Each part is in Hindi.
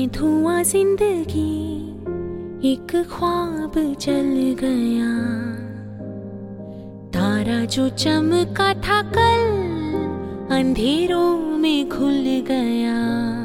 धुआं जिंदगी एक ख्वाब जल गया। तारा जो चमका था कल अंधेरों में घुल गया।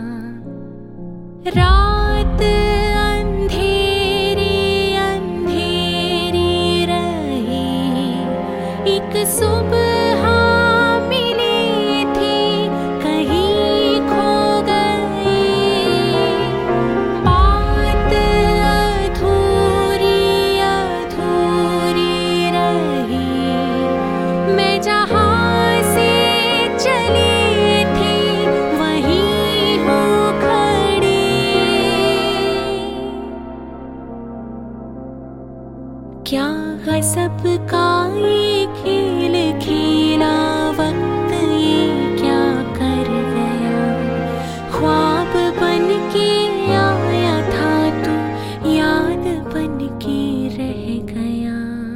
रात अंधेरी अंधेरी रही, एक सुबह मिली थी कहीं खो गई। बात अधूरी अधूरी रही, मैं जहाँ से चली थी वहीं हूँ खड़ी। क्या गज़ब का ये खेल खेला वक्त, ये क्या कर गया। ख्वाब बन के आया था तू, याद बन के रह गया।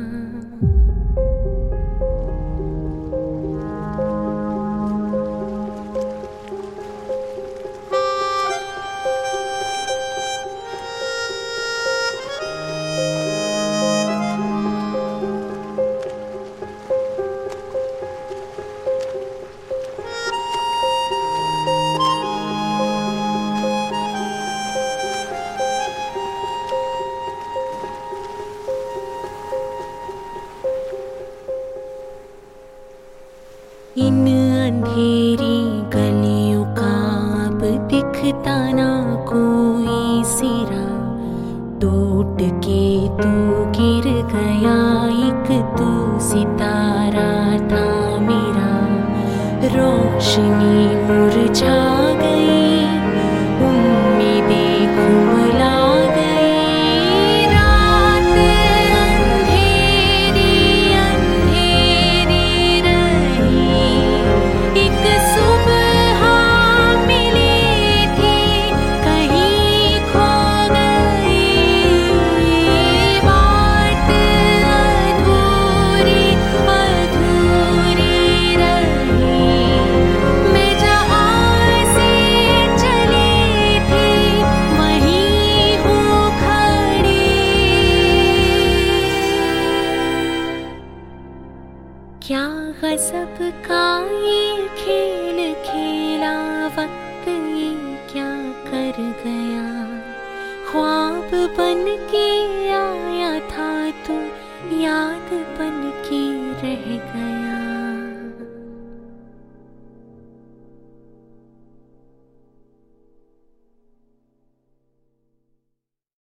इन अंधेरी गलियों का अब दिखता ना कोई सिरा। टूट के तू गिर गया, एक तू सितारा था मेरा। रोशनी मुरझा गई, उम्मीदें खुमला गई। रात अंधेरी अंधेरी रही, एक सुबह मिली थी कहीं खो गई। बात अधूरी अधूरी रही, मैं जहाँ से चली थी वहीं हूँ खड़ी। क्या गज़ब का ये खेल खेला वक्त, ये क्या कर गया। ख्वाब बन के आया था तू, याद बन के रह गया।